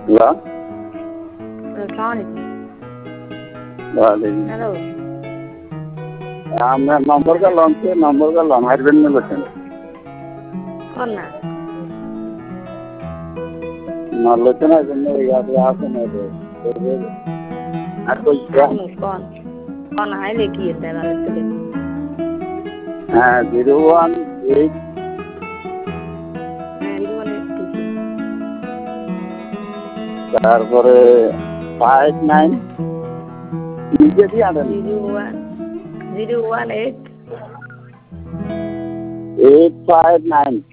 Hello, আসসালামু ওয়ালাইকুম। Hello. আপনার নম্বর গেলাম সে নম্বর গেলাম হারবেন না বলছেন কোন না আলোচনা জন্য ইয়াতে আসেন আর বলছিলাম আইমু কোন কোন আইলে কি এতে ভালো তুলে হ্যাঁ 018 জীবনে কিছু তারপরে 59 নিজে দিয়ে আনেন 01 018 859